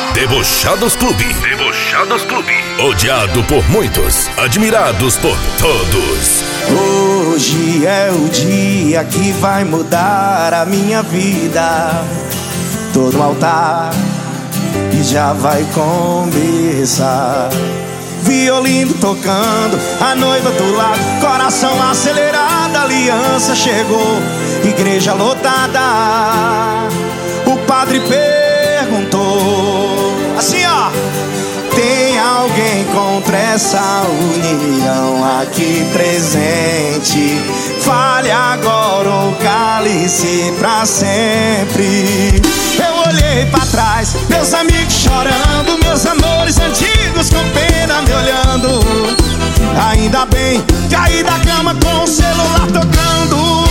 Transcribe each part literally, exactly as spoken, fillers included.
Debochados Clube. Debochados Clube. Odiado por muitos, admirados por todos. Hoje é o dia que vai mudar a minha vida. Tô no altar e já vai começar. Violino tocando, a noiva do lado, coração acelerado, aliança chegou, igreja lotada. O padre perguntou assim, ó: tem alguém contra essa união aqui presente? Fale agora ou cale-se pra sempre. Eu olhei pra trás, meus amigos chorando, meus amores antigos com pena me olhando. Ainda bem, caí da cama com o celular tocando.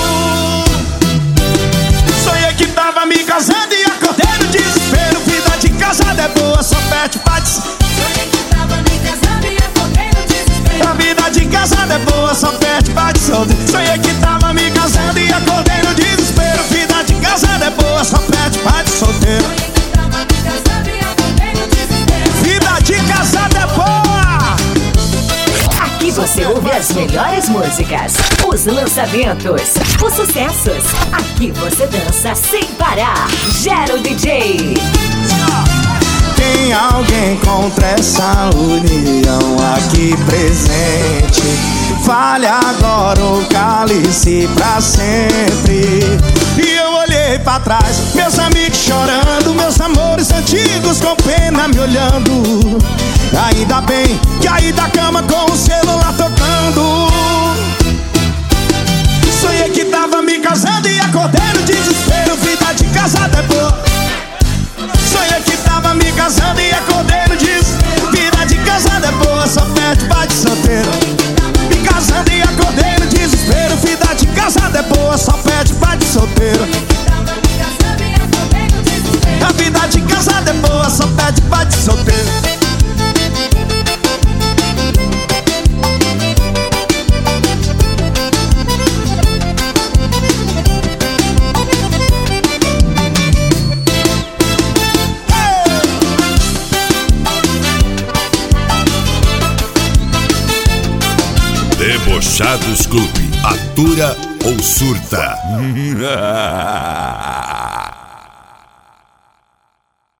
Sonhei que tava me casando e acordei no desespero. Vida de casada é boa, só perde paz. Sonhei que tava me casando e acordei no desespero. A vida de casada é boa, só perde paz. Sonhei que tava me casando e acordei no desespero. Vida de casada é boa, só perde paz solteiro. Sonhei que tava me casando e acordei no desespero. Vida de casada é boa. Aqui você ouve as melhores músicas, os lançamentos, os sucessos. Aqui você dança sem parar. Gero D J. Tem alguém contra essa união aqui presente? Fale agora ou cale-se pra sempre. E eu olhei pra trás, meus amigos chorando, meus amores antigos com pena me olhando. Ainda bem, caí da cama com o celular tocando. Sonhei que tava me casando e acordei no desespero. Vida de casada é boa. Sonhei que tava me casando e acordei no desespero. Vida de casada é boa, só perde pai de solteiro. Me casando e acordei no desespero. Vida de casada é boa, só perde pai de solteiro. A vida de casada é boa, só perde pai de solteiro. Debochados Clube. Atura ou surta?